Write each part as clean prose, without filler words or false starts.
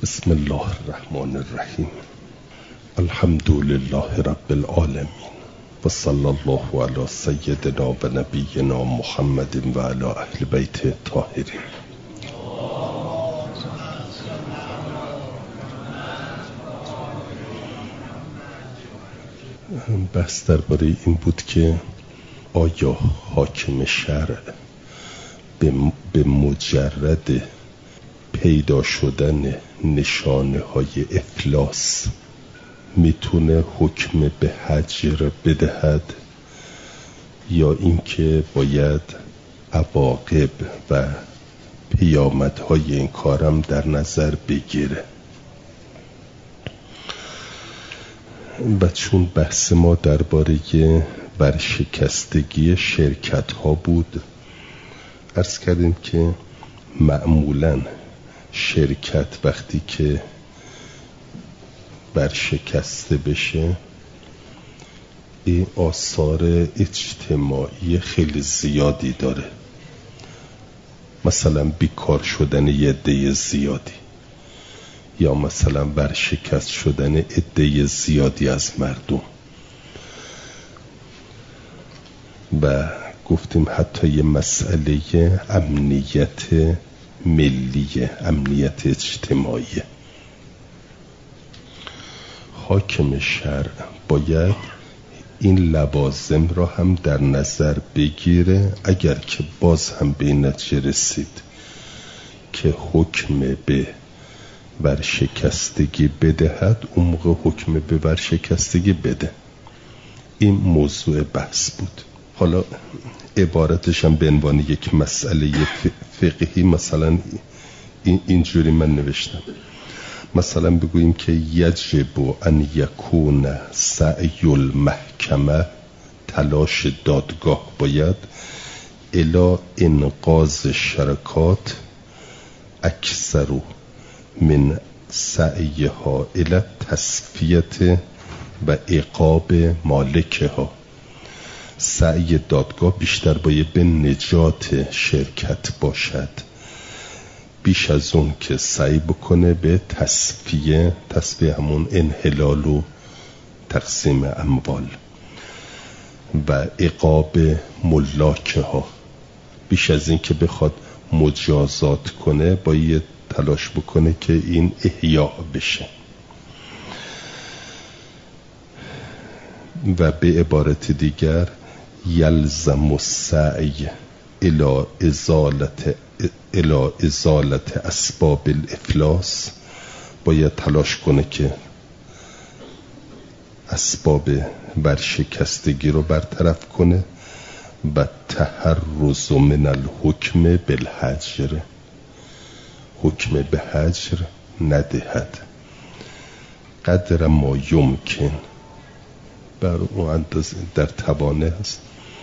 بسم الله الرحمن الرحیم. الحمد لله رب العالمین و صلی الله علی سیدنا و نبینا محمد و علی اهل بیت الطاهرین. بحث درباره این بود که آیا حاکم شرع به مجرد پیدا شدن نشانه های افلاس میتونه حکم به حجر بدهد یا اینکه باید عواقب و پیامدهای این کارم در نظر بگیره؟ و چون بحث ما درباره ورشکستگی شرکت ها بود، عرض کردیم که معمولاً شرکت وقتی که ورشکسته بشه این آثار اجتماعی خیلی زیادی داره. مثلا بیکار شدن یه عده زیادی، یا مثلا ورشکست شدن عده زیادی از مردم، و گفتیم حتی یه مسئله امنیت ملی، امنیت اجتماعی. حاکم شرع باید این لوازم را هم در نظر بگیره. اگر که باز هم به این نتیجه رسید که حکم به ورشکستگی بدهد، اون موقع حکم به ورشکستگی بده. این موضوع بحث بود. حالا عبارتش هم به عنوان یک مسئله فقهی مثلا اینجوری من نوشتم. مثلا بگوییم که یجب ان یکون سعی المحکمه، تلاش دادگاه باید الی انقاذ شرکات اکثر من سعیها الی تصفیه و عقاب مالکها. سعی دادگاه بیشتر باید به نجات شرکت باشد، بیش از اون که سعی بکنه به تصفیه همون انحلال و تقسیم اموال و عقاب ملاکه ها. بیش از این که بخواد مجازات کنه باید تلاش بکنه که این احیاء بشه. و به عبارت دیگر یلزم السعی الی ازالت اسباب الافلاس، باید تلاش کنه که اسباب ورشکستگی رو برطرف کنه و تحرز من الحکم بالحجر، حکم به حجر ندهد قدر ما یمکن، بر اون اندازه در توانه است.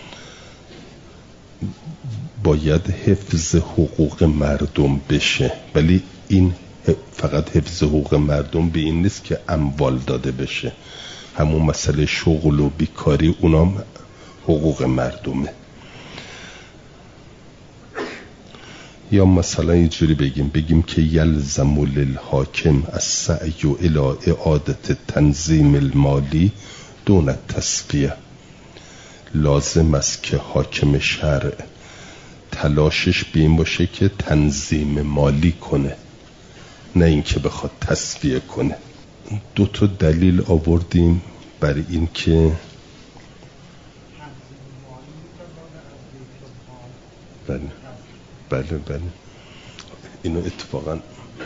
باید حفظ حقوق مردم بشه، ولی این فقط حفظ حقوق مردم به این نیست که اموال داده بشه. همون مسئله شغل و بیکاری اونام حقوق مردمه. یا مثلا اینجوری بگیم که یلزم للحاکم السعی الی اعادة تنظیم المالی دون التصفیه. لازم است که حاکم شرع تلاشش به این باشه که تنظیم مالی کنه، نه اینکه بخواد تصفیه کنه. 2 تا دلیل آوردیم برای این که بله اینو اتفاقا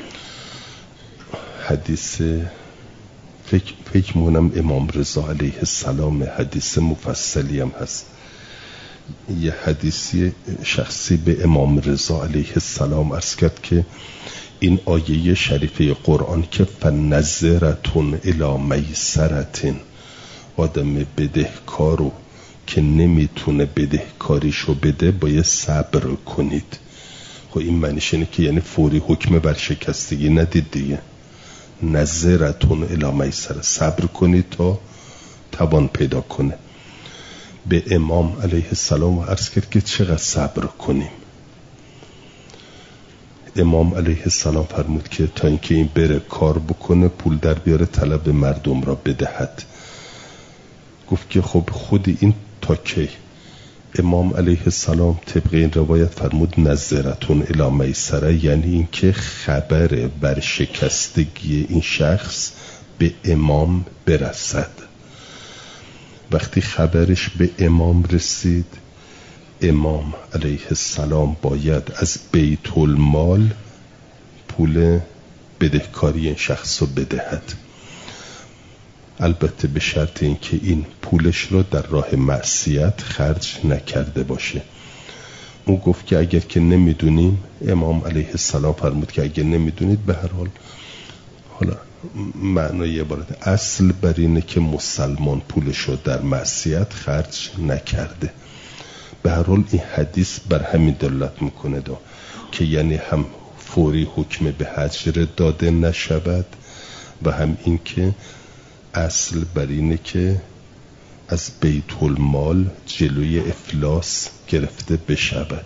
حدیث فکر مونم امام رضا علیه السلام، حدیث مفصلی هم هست. یه حدیثی شخصی به امام رضا علیه السلام عرض کرد که این آیه شریفه قرآن که فنظرتون الی میسرتن، آدم بدهکارو که نمیتونه بدهکاریشو بده باید صبر کنید. خب این معنیش اینه که یعنی فوری حکم ورشکستگی ندید دیگه. نظرتون الی میسره، صبر کنید تا توان پیدا کنه. به امام علیه السلام عرض کرد که چقدر صبر کنیم. امام علیه السلام فرمود که تا اینکه این بره کار بکنه پول در بیاره طلب مردم را بدهد. گفت که خب خود این تا کی؟ امام علیه السلام طبق این روایت فرمود نظرتون الی میسره، یعنی این که خبر برشکستگی این شخص به امام برسد. وقتی خبرش به امام رسید، امام علیه السلام باید از بیت المال پول بدهکاری این شخص رو بدهد، البته به شرط اینکه این پولش رو در راه معصیت خرج نکرده باشه. اون گفت که اگر که نمیدونیم، امام علیه السلام فرمود که اگر نمیدونید، به هر حال حالا معنای عبارت اصل بر اینه که مسلمان پولش رو در معصیت خرج نکرده. به هر حال این حدیث بر همین دلالت میکنه که یعنی هم فوری حکم به هجر داده نشود و هم این که اصل بر اینه که از بیت المال جلوی افلاس گرفته بشود.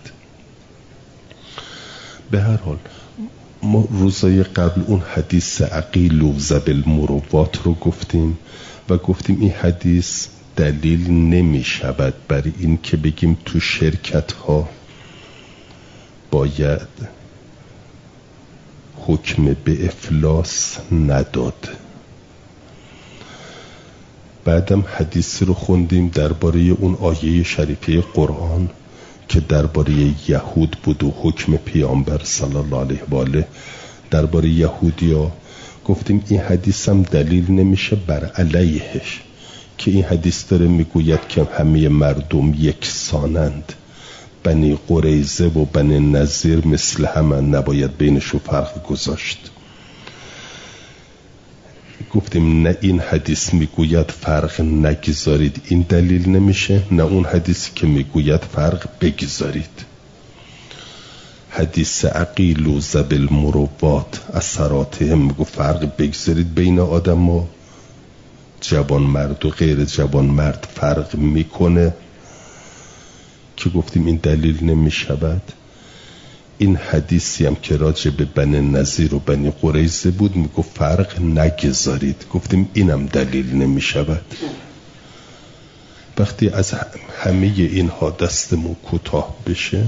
به هر حال ما روزای قبل اون حدیث عقیل و زبل مروات رو گفتیم و گفتیم این حدیث دلیل نمی شود بر این که بگیم تو شرکت ها باید حکم به افلاس نداد. بعدم حدیثی رو خوندیم درباره اون آیه شریفه قرآن که درباره یهود بود و حکم پیامبر صلی الله علیه و آله درباره یهودیا. گفتیم این حدیث هم دلیل نمیشه بر علیهش، که این حدیث داره میگوید که همه مردم یکسانند، بنی قریظه و بنی نضیر مثل همه، نباید بینشون فرق گذاشت. گفتیم نه این حدیث میگوید فرق نگذارید، این دلیل نمیشه، نه اون حدیثی که میگوید فرق بگذارید. حدیث عقیل و زبل مروات اثراتهم میگو فرق بگذارید بین آدم ها، جوان مرد و غیر جوان مرد فرق میکنه، که گفتیم این دلیل نمیشود. این حدیثی هم که راجع به بنی نضیر و بنی قریظه بود میگو فرق نگذارید، گفتیم اینم دلیل نمیشود. وقتی از همه اینها دستمون کوتاه بشه،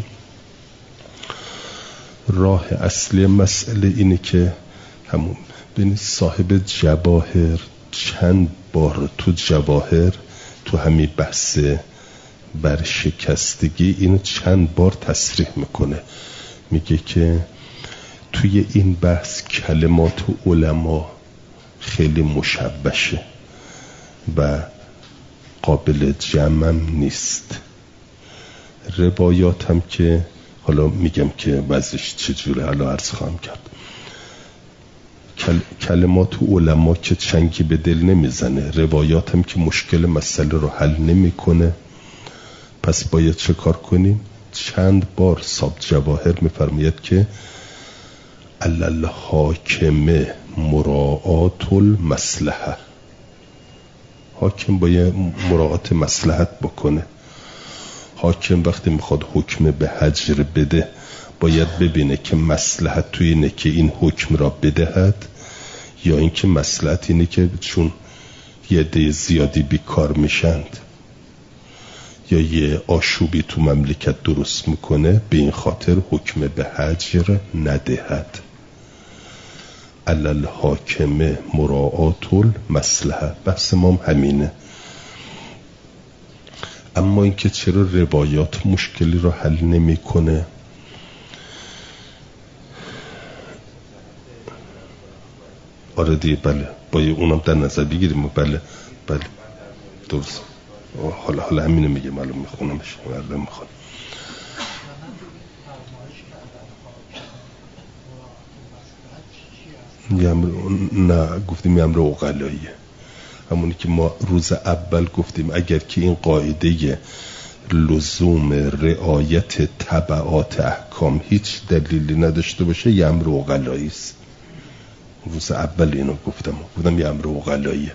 راه اصلی مسئله اینه که همون ببینید صاحب جواهر چند بار تو جواهر تو همین بحث برشکستگی اینو چند بار تصریح میکنه، میگه که توی این بحث کلمات علما خیلی مشبشه و قابل جمع نیست. روایات هم که حالا میگم که وضعش چجوره، حالا عرض خواهم کرد. کلمات علما که چنگی به دل نمیزنه، روایات هم که مشکل مسئله رو حل نمیکنه. پس باید چه کار کنیم؟ چند بار صاحب جواهر میفرماید که علل حاکم مراعات المصلحه، حاکم باید مراعات مصلحت بکنه. حاکم وقتی میخواد حکم به هجر بده باید ببینه که مصلحت توی اینه که این حکم را بدهد، یا اینکه مصلحت اینه که چون یه عده زیادی بیکار میشند یا یه آشوبی تو مملکت درست میکنه، به این خاطر حکم به هجر ندهد. علل حاکم مراعات المصلحه، بحث ما همینه. اما اینکه چرا روایات مشکلی رو حل نمیکنه، آره دیگه، بله باید اونم در نظر بگیریم. بله درست. حالا همینه میگه، معلوم میخونمش معلوم میخوام. نه گفتیم یه امر عقلاییه، همونی که ما روز اول گفتیم اگر که این قاعده لزوم رعایت تبعات احکام هیچ دلیلی نداشته باشه یه امر عقلایی است. روز اول اینو گفتم یه امر عقلاییه.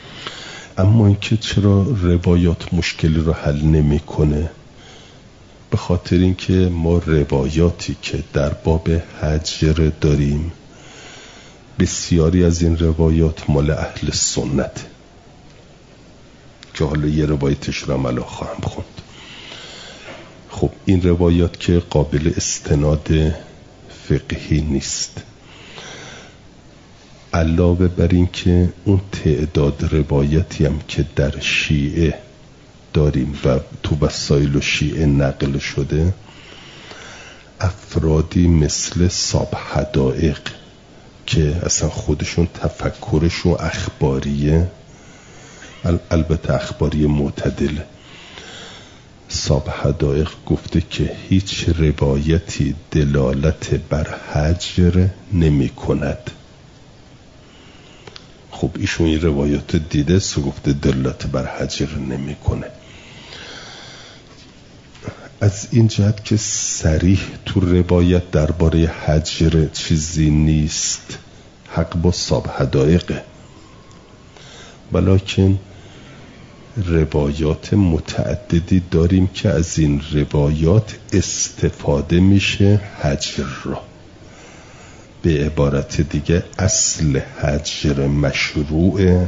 اما اینکه چرا روایات مشکلی رو حل نمیکنه، به خاطر اینکه ما روایاتی که در باب هجر داریم بسیاری از این روایات مال اهل سنت که حالا یه روایتش رو هم الان خواهم خوند. خب این روایات که قابل استناد فقهی نیست، علاوه بر این که اون تعداد روایتی هم که در شیعه داریم و تو وسایل و شیعه نقل شده، افرادی مثل صاحب حدائق که اصلا خودشون تفکرشون اخباریه، البته اخباری معتدل، صاحب حدائق گفته که هیچ روایتی دلالت بر هجر نمی کند. خب ایشون این روایات دیده سو گفته دلالت بر هجر نمی کنه. از این جهت که صریح تو روایت درباره هجر چیزی نیست، حق با صاحب حدائقه، ولکن روایات متعددی داریم که از این روایات استفاده میشه هجر را. به عبارت دیگه اصل هجر مشروعه،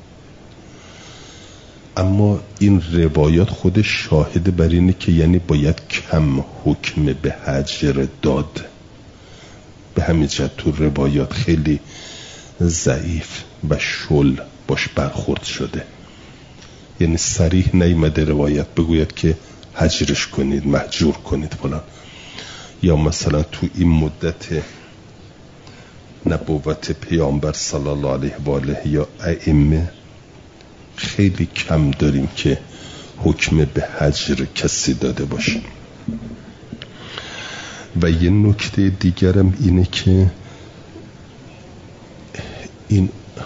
اما این روایات خود شاهد بر اینه که یعنی باید کم حکم به هجر داد. به همین جهت تو روایات خیلی ضعیف و شل باش برخورد شده، یعنی صریح نیامده روایت بگوید که هجرش کنید، مهجور کنید فلان. یا مثلا تو این مدت نبوت پیامبر صلی الله علیه و آله یا ائمه خیلی کم داریم که حکم به هجر کسی داده باشه. و یه نکته دیگرم اینه که این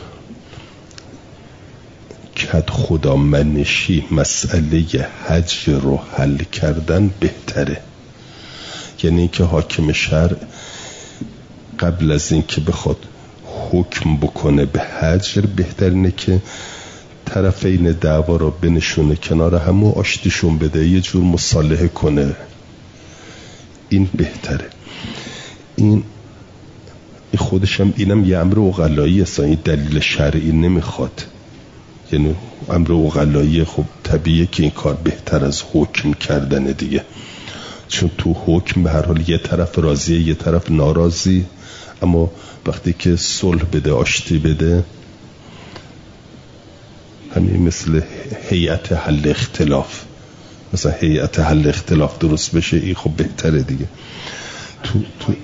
کد خدا منشی مسئله هجر رو حل کردن بهتره. یعنی اینکه حاکم شرع قبل از اینکه بخواد حکم بکنه به هجر، بهترینه که طرفین دعوا رو بنشونه کنار هم و آشتیشون بده، یه جور مصالحه کنه. این بهتره. این خودش هم اینم یه امر عقلایی است، این دلیل شرعی نمیخواد. یعنی امر عقلایی خب طبیعیه که این کار بهتر از حکم کردن دیگه، چون تو حکم به هر حال یه طرف راضیه یه طرف ناراضی، اما وقتی که صلح بده، آشتی بده، همین مثل هیئت حل اختلاف، مثلا هیئت حل اختلاف درست بشه، این خب بهتره دیگه. تو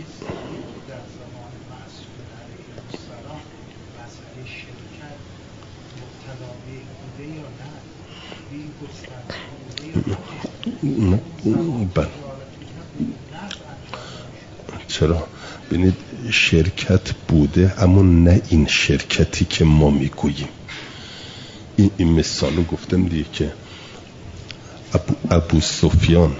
چرا؟ ببینید شرکت بوده، اما نه این شرکتی که ما میگوییم. این مثال رو گفتم دیگه که ابو سفیان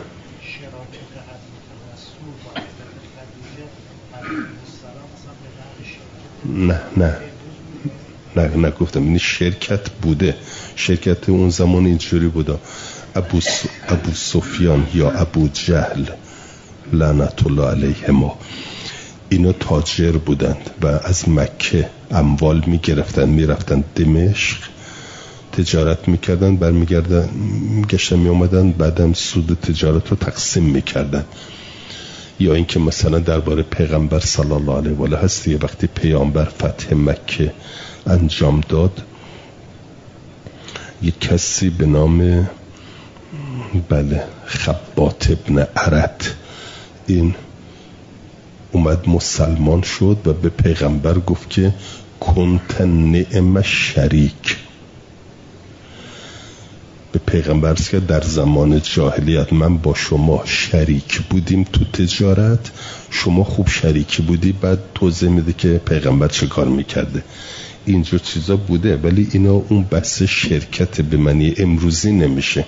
نه گفتم این شرکت بوده. شرکت اون زمان اینجوری بوده، ابو سفیان یا ابو جهل لعنت الله علیهما، اینا تاجر بودند و از مکه اموال میگرفتن، میرفتن دمشق تجارت میکردن، برمیگردن میگشتن میومدن، بعدم سود تجارت رو تقسیم میکردن. یا اینکه مثلا درباره پیغمبر صلی الله علیه و آله هست دیگه، وقتی پیامبر فتح مکه انجام داد، یک کسی به نام خبات ابن عرط این اومد مسلمان شد و به پیغمبر گفت که کنت نعم شریک. به پیغمبر که در زمان جاهلیت من با شما شریک بودیم تو تجارت، شما خوب شریکی بودی. بعد توضیح میده که پیغمبر چه کار میکرده. اینجور چیزا بوده، ولی اینا اون بحث شرکت به معنی امروزی نمیشه.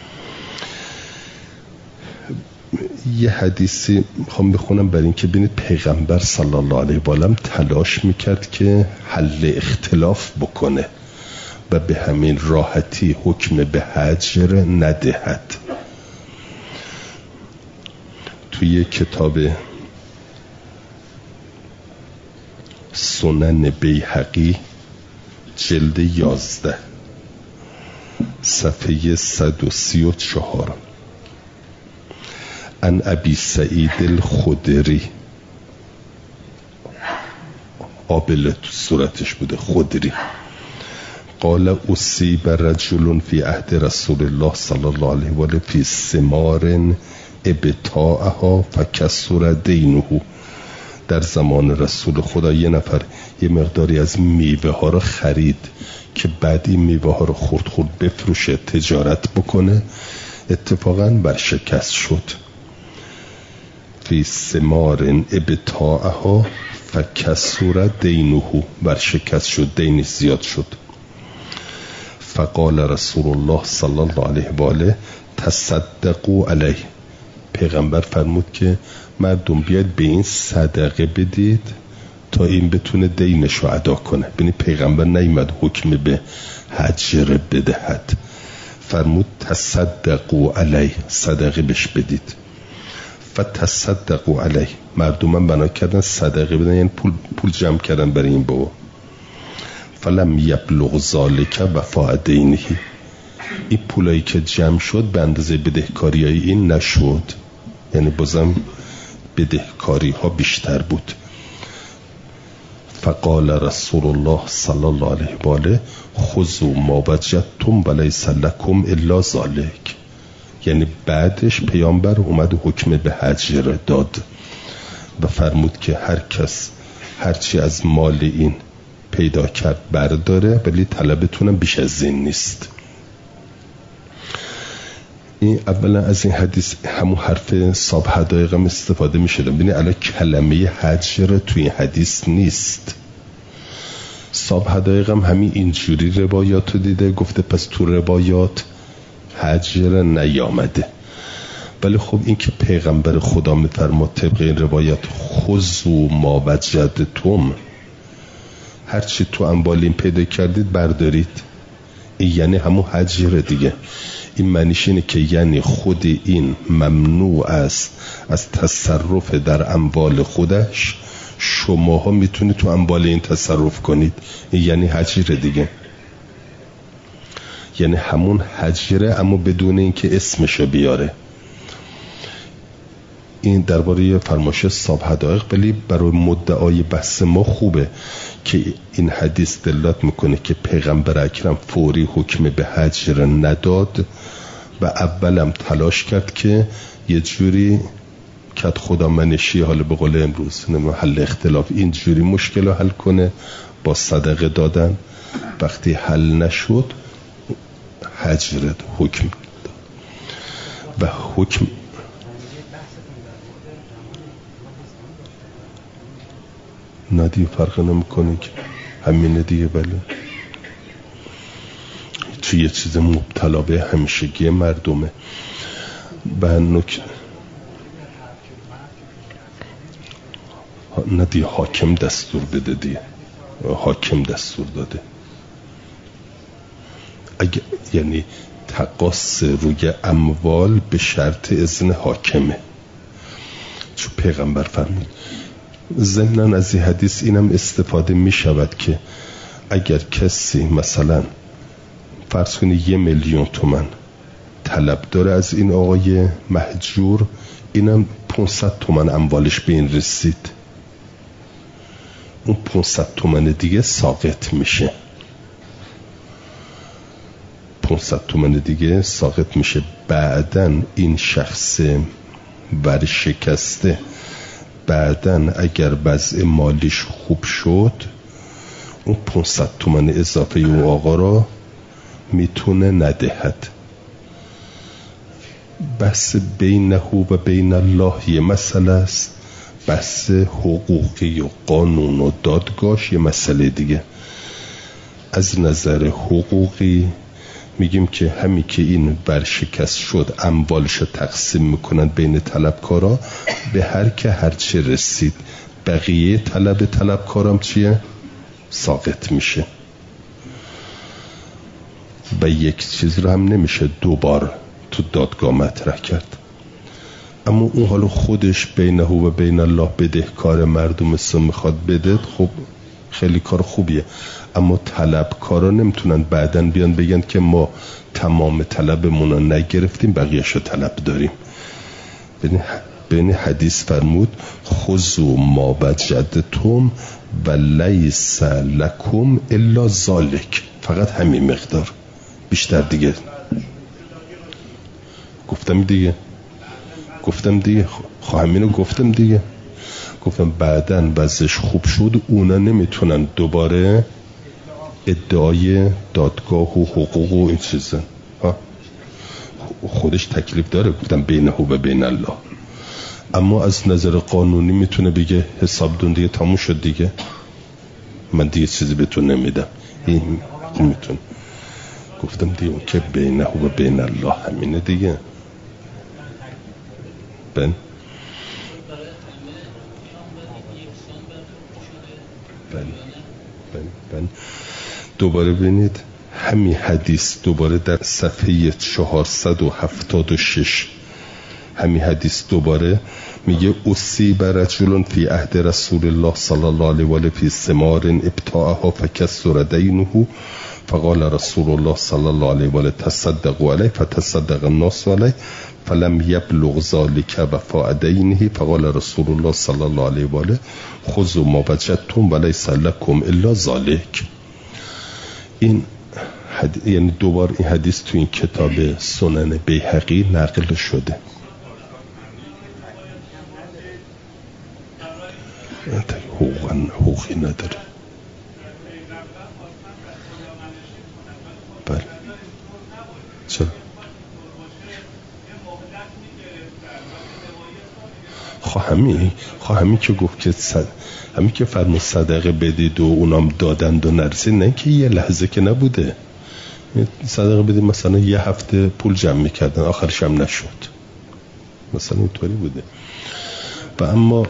یه حدیثی میخوام بخونم برای اینکه ببینید پیغمبر صلی الله علیه و آله تلاش میکرد که حل اختلاف بکنه و به همین راحتی حکم به هجر ندهد. توی کتاب سنن بیهقی جلد 11 صفحه 134 عن ابی سعید الخدری، آبله تو صورتش بوده، خدری، قال اصیب رجل فی عهد رسول الله صلی الله علیه و آله فی ثمار ابتاعها فکسر دینه. در زمان رسول خدا یه نفر یه مقداری از میوه ها رو خرید که بعد این میوه ها رو خورد بفروشه، تجارت بکنه، اتفاقاً برشکست شد. فی ثمار ابتاعها فکسر دینه، برشکست شد، دینش زیاد شد. فقال رسول الله صلی الله علیه و آله تصدقوا علیه. پیغمبر فرمود که مردم بیاید به این صدقه بدید تا این بتونه دینش رو ادا کنه. ببینید پیغمبر نیامد حکم به هجر بدهد، فرمود تصدقوا علیه، صدقه بهش بدید. فتصدقوا علیه، مردم بنا کردن صدقه بدن، یعنی پول جمع کردن برای این بابا. فلم یبلغ ذالک وفاء دینه، این پولایی که جمع شد به اندازه بدهکاریای این نشد، یعنی بازم بدهکاری ها بیشتر بود. فقال رسول الله صلی الله علیه و آله خذوا ما وجدتم ولیس لکم الا ذلک. یعنی بعدش پیامبر اومد حکم به هجر داد و فرمود که هر کس هرچی از مال این پیدا کرد برداره، ولی طلبتونم بیش از این نیست. این اولا از این حدیث همون حرف صاحب حدایق هم استفاده می شده. ببینید الان کلمه هجر توی این حدیث نیست. صاحب حدایق هم همین اینجوری روایات رو دیده، گفته پس تو روایات هجر نیامده. ولی خب این که پیغمبر خدا می فرماد طبق این روایات خذوا ما وجدتم، هرچی تو اموال این پیدا کردید بردارید، این یعنی همون هجر دیگه. این معنیش اینه که یعنی خود این ممنوع است از تصرف در اموال خودش، شماها میتونید تو اموال این تصرف کنید، این یعنی هجر دیگه، یعنی همون هجره اما بدون اینکه اسمشو بیاره. این درباره فرمایش صاحب حدایق، ولی برای مدعای بحث ما خوبه که این حدیث دلالت میکنه که پیغمبر اکرم فوری حکم به هجر نداد و اولم تلاش کرد که یه جوری کت خدا منشی، حالا به قول امروز حل اختلاف، این جوری مشکل رو حل کنه با صدقه دادن. وقتی حل نشد هجر حکم داد و حکم ندی فرق نمیکنه که همینه دیگه. بله توی یه چیز مبتلا به همیشگی مردمه. و ندی حاکم دستور بده دیگه، حاکم دستور داده. اگه یعنی تقاص روی اموال به شرط اذن حاکمه، چون پیغمبر فرمود. ضمناً از این حدیث اینم استفاده می شود که اگر کسی مثلا فرض کنی 1,000,000 تومان طلب داره از این آقای مهجور، اینم 500 تومان اموالش به این رسید، اون 500 تومان دیگه ساقط میشه، 500 تومان دیگه ساقط میشه. بعدن این شخص ورشکسته بعدن اگر وضع مالیش خوب شد اون 500 تومان اضافه اون آقا را میتونه ندهد. بحث بینه و بین الله یه مسئله است، بحث حقوقی و قانون و دادگاهش یه مسئله دیگه. از نظر حقوقی میگیم که همین که این ورشکست شد اموالش تقسیم میکنن بین طلبکارا، به هر که هرچه رسید، بقیه طلبکارام چیه؟ ساقط میشه. و یک چیز رو هم نمیشه دوبار تو دادگاه مطرح کرد. اما اون حالا خودش بینه و بین الله بدهکار مردم رو میخواد بده، خب خیلی کار خوبیه. اما طلبکارا نمیتونن بعدن بیان بگن که ما تمام طلبمون رو نگرفتیم بقیه‌شو طلب داریم. بین حدیث فرمود خذوا ما وجدتم و لیس لکم الا ذلک، فقط همین مقدار، بیشتر دیگه. گفتم دیگه همینو گفتم دیگه. گفتم بعدن وضعش خوب شد اونا نمیتونن دوباره ادعای دادگاه و حقوق و این چیزن، خودش تکلیف داره. گفتم بینه و بین الله. اما از نظر قانونی میتونه بگه حسابتون دیگه تموم شد دیگه، من دیگه چیزی بهتون نمیدم. این میتونه. گفتم دیگه اون که بینه و بین الله همینه دیگه. بله دوباره ببینید همین حدیث دوباره در صفحه 476 همین حدیث دوباره میگه اصیب رجل فی عهد رسول الله صلی الله علیه و آله فی ثمار ابتاعها فکسر دینه فقال رسول الله صلی الله علیه و آله تصدقوا علیه فتصدق الناس علیه فلم یبلغ ذلك وفاء دینه فقال رسول الله صلی الله علیه و آله خذوا ما وجدتم ولیس لکم الا ذلک. این یعنی دوبار این حدیث تو این کتاب سنن بیهقی نقل شده. حقوقی نداره. بله چرا؟ همین که گفت که همین که فرمود صدقه بدید و اونام دادند و نرسید، نه که یه لحظه که نبوده. صدقه بدید مثلا یه هفته پول جمع میکردن آخرش هم نشد، مثلا اینطوری بوده. و اما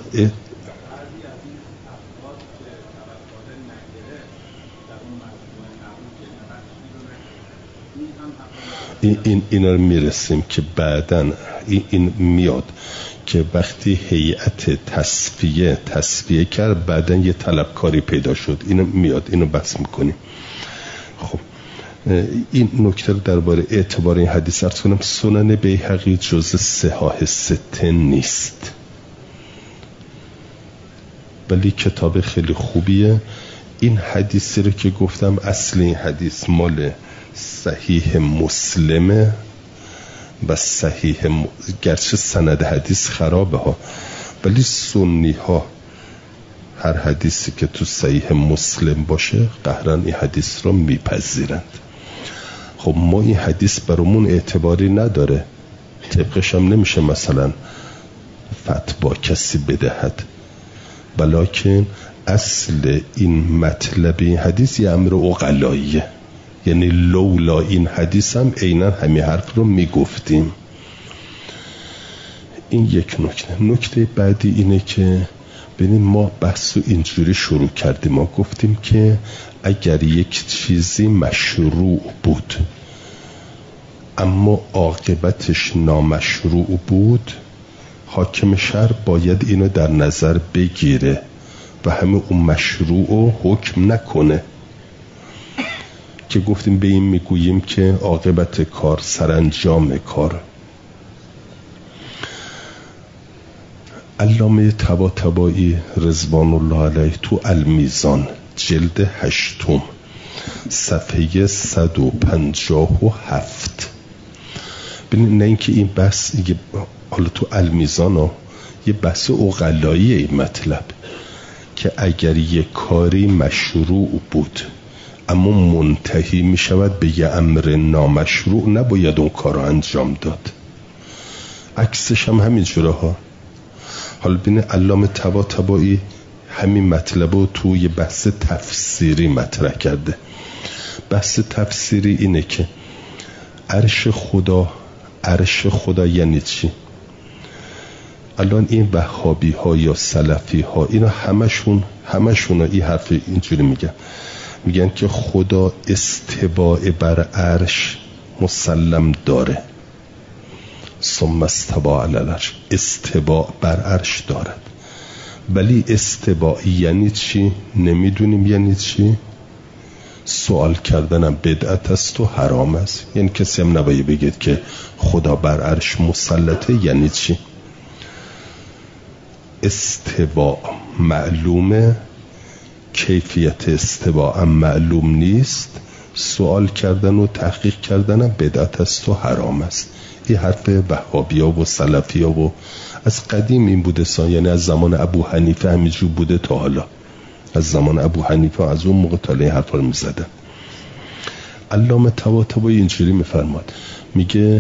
اینا رو میرسیم که بعدن این میاد که وقتی هیئت تصفیه کرد بعدن یه طلبکاری پیدا شد. اینو میاد، اینو بحث میکنیم. خب این نکته رو درباره اعتبار این حدیث عرض کنم. سنن بیهقی جز صحاح سته نیست، ولی کتاب خیلی خوبیه. این حدیثی رو که گفتم اصل این حدیث مال صحیح مسلمه و گرچه سند حدیث خرابه ها، ولی سنی ها هر حدیثی که تو صحیح مسلم باشه قهرن این حدیث رو میپذیرند. خب ما این حدیث برامون اعتباری نداره، طبقش هم نمیشه مثلا فتوا کسی بدهد، بلکن اصل این مطلب این حدیث یه امر عقلاییه. یعنی لولا این حدیث هم عیناً همین حرف رو میگفتیم. این یک نکته بعدی اینه که ببینیم ما بحث رو اینجوری شروع کردیم. ما گفتیم که اگر یک چیزی مشروع بود اما عاقبتش نامشروع بود، حاکم شرع باید اینو در نظر بگیره و همه اون مشروع رو حکم نکنه. که گفتیم به این میگوییم که عاقبت کار سرانجام کار. علامه طباطبایی رضوان الله علیه تو المیزان جلد 8 صفحه 157 ببینید، نه اینکه این بحث حالا تو المیزان یه بحث عقلایی این مطلب که اگر یک کاری مشروع بود اما منتهی می شود به یه امر نامشروع، نباید اون کار رو انجام داد. عکسش هم همین جوره ها. حالا بینه علامه طباطبایی همین مطلب رو توی یه بحث تفسیری مطرح کرده. بحث تفسیری اینه که عرش خدا یعنی چی؟ الان این وهابی ها یا سلفی ها اینا همشون این حرف اینجوری میگن که خدا استواء بر عرش مسلم داره. ثم استوى علی العرش، استوا بر عرش دارد. ولی استوا یعنی چی؟ نمیدونیم یعنی چی. سوال کردنم بدعت است و حرام است. یعنی کسی هم نباید بگید که خدا بر عرش مسلطه. یعنی چی؟ استوا معلومه، کیفیت استوا هم معلوم نیست. سوال کردن و تحقیق کردن بدعت است و حرام است. این حرف وهابیا و سلفیا و از قدیم این بوده یعنی از زمان ابو حنیفه همینجور بوده تا حالا. از زمان ابو حنیفه از اون موقع تا این حرفا رو میزدن. علامه طباطبایی اینجوری میفرماد، میگه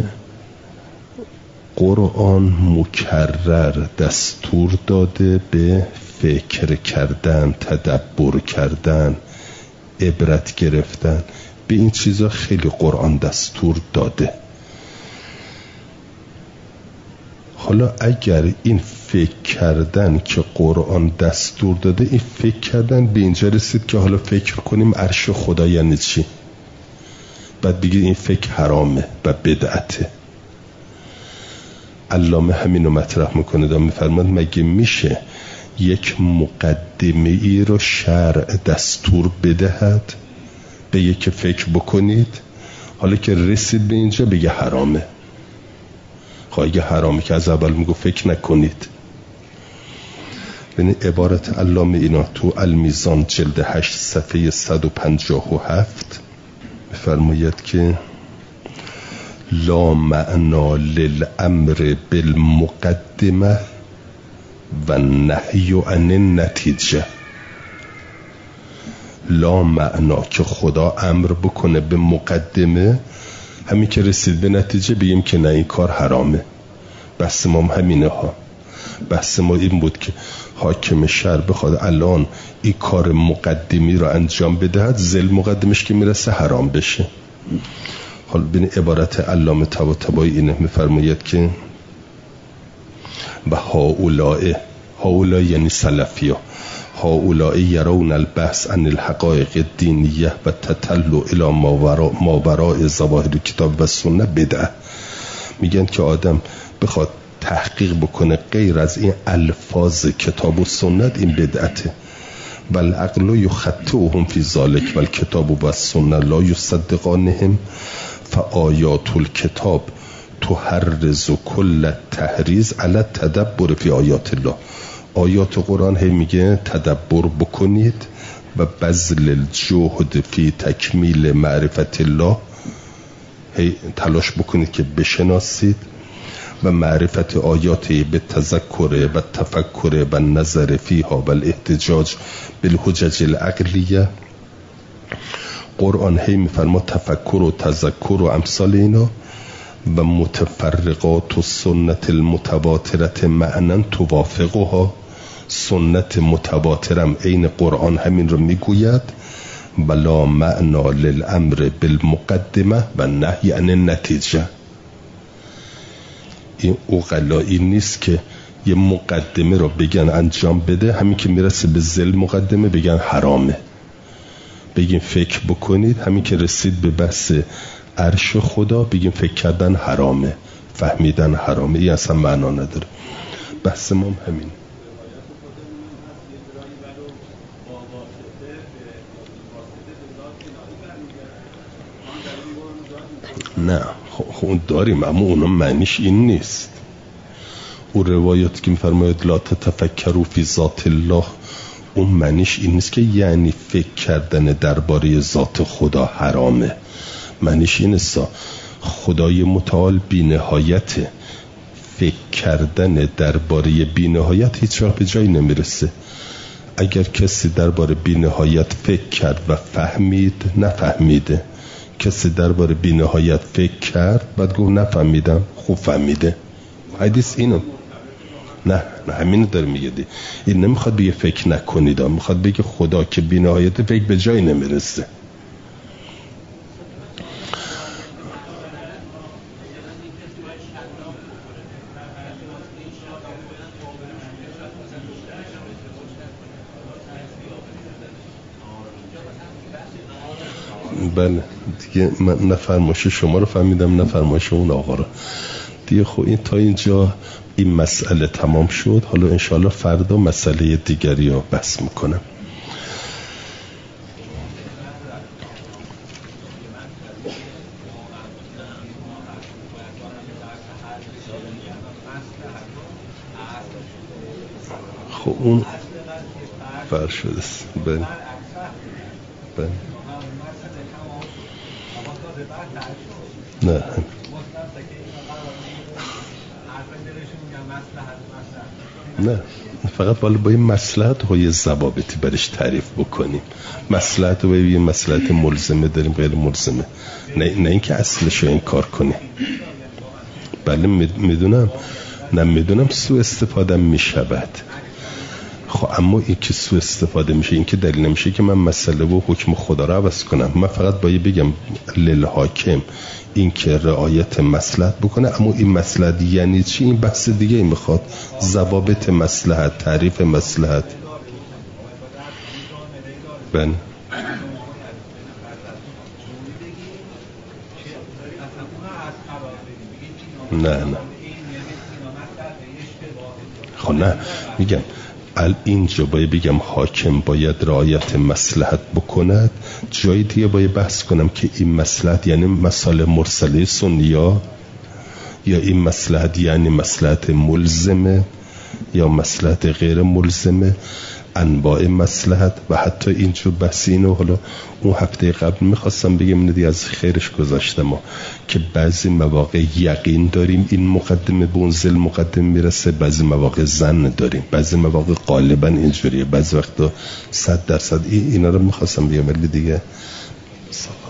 قرآن مکرر دستور داده به فکر کردن، تدبر کردن، عبرت گرفتن. به این چیزا خیلی قرآن دستور داده. حالا اگر این فکر کردن که قرآن دستور داده، این فکر کردن به اینجا رسید که حالا فکر کنیم عرش خدا یعنی چی، بعد بگید این فکر حرامه و بدعته. علامه همینو مطرح میکنه، دا میفرماد مگه میشه یک مقدمه ای رو شرع دستور بدهد به یک فکر بکنید، حالا که رسید به اینجا بگه حرامه. اگه حرامه که از اول میگو فکر نکنید. ببین عبارت علامه اینا تو المیزان جلد 8 صفحه 157 میفرماید که لا معنا للامر بالمقدمه و نهی عن النتیجه. لا معنا که خدا امر بکنه به مقدمه، همین که رسید به نتیجه بگیم که نه این کار حرامه. بحث ما همینه ها. بحث ما این بود که حاکم شهر بخواد الان این کار مقدمی رو انجام بدهد، زل مقدمش که میرسه حرام بشه. حالا بین عبارت علامه طباطبایی اینه، میفرماید که و هؤلاء یعنی سلفیا، هؤلاء یرون البحث عن الحقائق الدینیه و تطلع الی ما وراء ظواهر کتاب و سنه بدعه. میگن که آدم بخواد تحقیق بکنه غیر از این الفاظ کتاب و سنت، این بدعته. بل عقل یخطئهم فی ذلک و الکتاب و السنه لا یصدقانهم فآیات الکتاب تحرز کل التحریز علی التدبر فی آیات الله. آیات قرآن هی میگه تدبر بکنید و بذل الجهد فی تکمیل معرفت الله، هی تلاش بکنید که بشناسید و معرفت آیاتی به تذکر و تفکر و نظر فیها و الاحتجاج بالحجج العقلیه. قرآن هی میفرما تفکر و تذکر و امثال اینا و متفرقات و سنت المتواترت معنا توافقها. سنت متواترم عین قرآن همین رو میگوید. بلا معنا للامر بالمقدمه و نهی عن النتیجه. این اوغلایی نیست که یه مقدمه رو بگن انجام بده، همین که میرسه به ذل مقدمه بگن حرامه. بگین فکر بکنید، همین که رسید به بحث عرش خدا بگین فکر کردن حرامه، فهمیدن حرامه. این اصلا معنا نداره. بحث ما همین. نه خون داریم، اما اونا معنیش این نیست. او روایات که میفرماید لا تتفکروا فی ذات الله، اون معنیش این نیست که یعنی فکر کردن درباره ذات خدا حرامه. معنیش این است خدای متعال بی‌نهایته، فکر کردن درباره بی‌نهایت هیچ وقت به جایی نمیرسه. اگر کسی درباره بی‌نهایت فکر کرد و فهمید، نفهمیده. کسی درباره بی‌نهایت فکر کرد بعد گفت نفهمیدم، خوب فهمیده. حدیث اینو نه همین داره میگه. این نمیخواد بگه فکر نکنید، میخواد بگه خدا که بی‌نهایت فکر به جایی نمیرسه. بله دیگه من نه فرمایش شما رو فهمیدم نه فرمایش اون آقا رو. دیگه. خب این تا اینجا این مسئله تمام شد. حالا انشاءالله فردا مسئله دیگری رو بحث میکنم. خب اون فرق شده است. بله بله نه نه فقط بالا با این مصلحت های ضوابطی برش تعریف بکنیم. مصلحت رو یه مصلحت ملزمه داریم، غیر ملزمه، نه اینکه اصلش رو انکار کنیم. بله میدونم سوء استفاده میشود. خب اما این که سوء استفاده میشه این که دلیل نمیشه که من مسئله و حکم خدا رو عوض کنم. من فقط باید بگم للحاکم این که رعایت مصلحت بکنه. اما این مصلحت یعنی چی؟ این بحث دیگه میخواد. ضوابط مصلحت، تعریف مصلحت. بله نه خب نه میگم اینجا باید بگم حاکم باید رعایت مصلحت بکند. جای دیگه باید بحث کنم که این مصلحت یعنی مسائل مرسله سنیا، یا این مصلحت یعنی مصلحت ملزمه یا مصلحت غیر ملزمه، انواع مصلحت. و حتی اینجا بحث اینو حالا اون هفته قبل میخواستم بگم ندی از خیرش گذاشتم که بعضی مواقع یقین داریم این مقدمه به اون ذل مقدم میرسه، بعضی مواقع ظن داریم، بعضی مواقع غالبا اینجوریه، بعضی وقتا 100% اینا رو میخواستم بگم ولی دیگه